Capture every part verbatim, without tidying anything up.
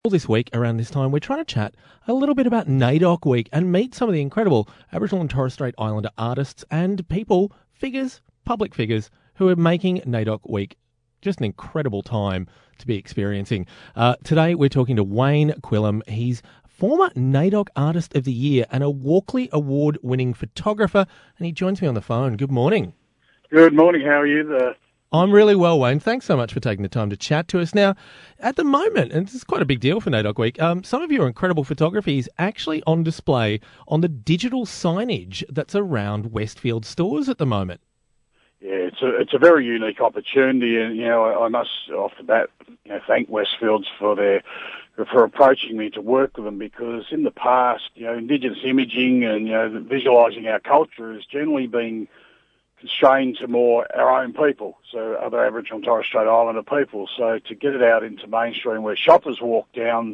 Well, this week, around this time, we're trying to chat a little bit about NAIDOC Week and meet some of the incredible Aboriginal and Torres Strait Islander artists and people, figures, public figures, who are making NAIDOC Week just an incredible time to be experiencing. Uh, today, we're talking to Wayne Quillam. He's former NAIDOC Artist of the Year and a Walkley Award-winning photographer, and he joins me on the phone. Good morning. Good morning. How are you there? I'm really well, Wayne. Thanks so much for taking the time to chat to us. Now, at the moment, and this is quite a big deal for NAIDOC Week, um, some of your incredible photography is actually on display on the digital signage that's around Westfield stores at the moment. Yeah, it's a it's a very unique opportunity, and you know I, I must off the bat you know, thank Westfields for their for approaching me to work with them, because in the past, you know, Indigenous imaging and you know visualising our culture has generally been constrained to more our own people, so other Aboriginal and Torres Strait Islander people. So to get it out into mainstream where shoppers walk down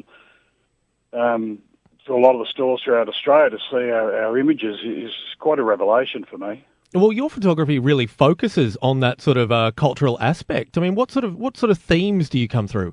um, to a lot of the stores throughout Australia to see our, our images is quite a revelation for me. Well, your photography really focuses on that sort of uh, cultural aspect. I mean, what sort of what sort of themes do you come through?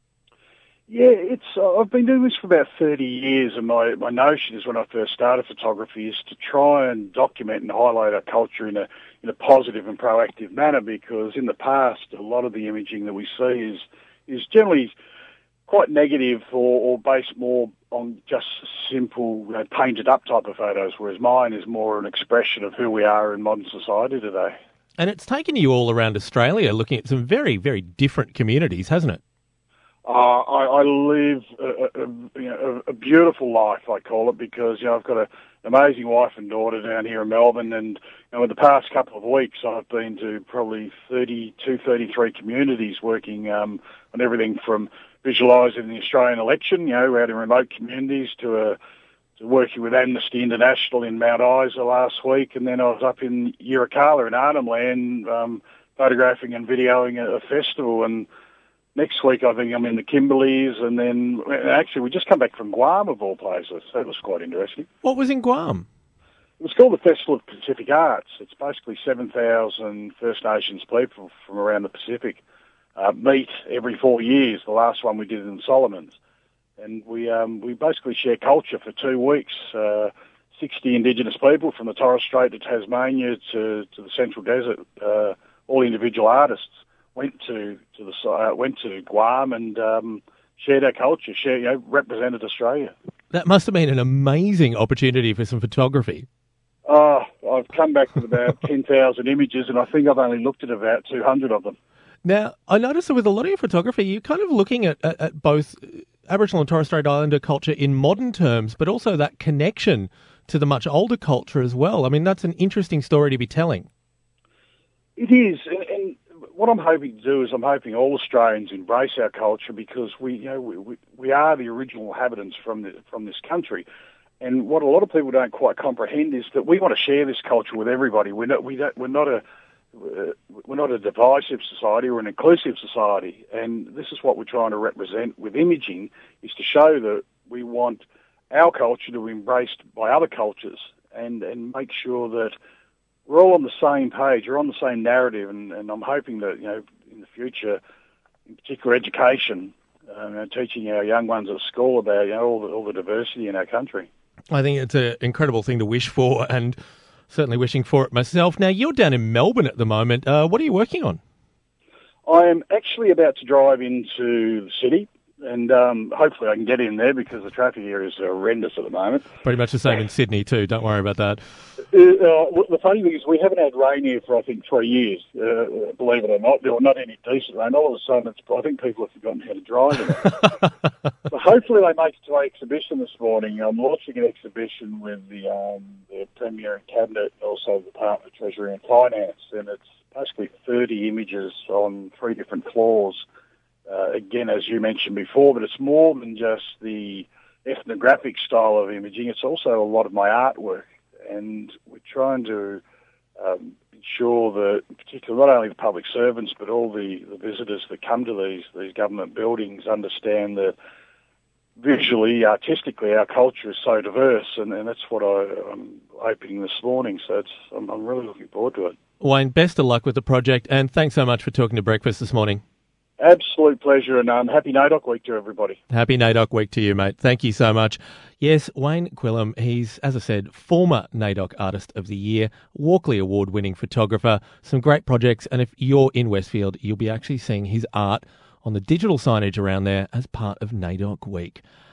Yeah, it's. Uh, I've been doing this for about thirty years, and my, my notion is when I first started photography is to try and document and highlight our culture in a in a positive and proactive manner, because in the past, a lot of the imaging that we see is is generally quite negative or, or based more on just simple, you know, painted up type of photos, whereas mine is more an expression of who we are in modern society today. And it's taken you all around Australia looking at some very, very different communities, hasn't it? Uh, I, I live a, a, you know, a beautiful life, I call it, because you know I've got a, an amazing wife and daughter down here in Melbourne, and you know, in the past couple of weeks I've been to probably thirty-two, thirty-three communities working um, on everything from visualising the Australian election, you know, out in remote communities, to a to working with Amnesty International in Mount Isa last week, and then I was up in Yirrkala in Arnhem Land um, photographing and videoing a, a festival. And next week, I think I'm in the Kimberleys, and then actually we just come back from Guam, of all places. So that was quite interesting. What was in Guam? It was called the Festival of Pacific Arts. It's basically seven thousand First Nations people from around the Pacific uh, meet every four years. The last one we did in Solomons. And we um, we basically share culture for two weeks. Uh, sixty Indigenous people from the Torres Strait to Tasmania to, to the Central Desert, uh, all individual artists, went to to the uh, went to Guam and um, shared our culture, shared, you know, represented Australia. That must have been an amazing opportunity for some photography. Oh, I've come back with about ten thousand images, and I think I've only looked at about two hundred of them. Now, I noticed that with a lot of your photography, you're kind of looking at, at, at both Aboriginal and Torres Strait Islander culture in modern terms, but also that connection to the much older culture as well. I mean, that's an interesting story to be telling. It is, and, and what I'm hoping to do is I'm hoping all Australians embrace our culture, because we, you know, we, we are the original inhabitants from the, from this country. And what a lot of people don't quite comprehend is that we want to share this culture with everybody. We're not, we don't, we're not a uh, we're not a divisive society. We're an inclusive society, and this is what we're trying to represent with imaging: is to show that we want our culture to be embraced by other cultures, and and make sure that we're all on the same page, we're on the same narrative. And, and I'm hoping that, you know, in the future, in particular education, um, you know, teaching our young ones at school about, you know, all the, all the diversity in our country. I think it's an incredible thing to wish for, and certainly wishing for it myself. Now, you're down in Melbourne at the moment. Uh, what are you working on? I am actually about to drive into the city, and um, hopefully I can get in there, because the traffic here is horrendous at the moment. Pretty much the same in Sydney too. Don't worry about that. Uh, uh, the funny thing is we haven't had rain here for, I think, three years, uh, believe it or not. There were not any decent rain. All of a sudden, it's, I think people have forgotten how to drive it. But hopefully they make it to our exhibition this morning. I'm launching an exhibition with the, um, the Premier and Cabinet, also the Department of Treasury and Finance, and it's basically thirty images on three different floors. Uh, again, as you mentioned before, but it's more than just the ethnographic style of imaging. It's also a lot of my artwork, and we're trying to um, ensure that, particularly not only the public servants, but all the, the visitors that come to these these government buildings understand that visually, artistically, our culture is so diverse, and, and that's what I, I'm hoping this morning. So it's, I'm, I'm really looking forward to it. Wayne, best of luck with the project, and thanks so much for talking to Breakfast this morning. Absolute pleasure, and um, happy NAIDOC week to everybody. Happy NAIDOC week to you, mate. Thank you so much. Yes, Wayne Quillam, he's, as I said, former NAIDOC Artist of the Year, Walkley Award-winning photographer, some great projects, and if you're in Westfield, you'll be actually seeing his art on the digital signage around there as part of NAIDOC week.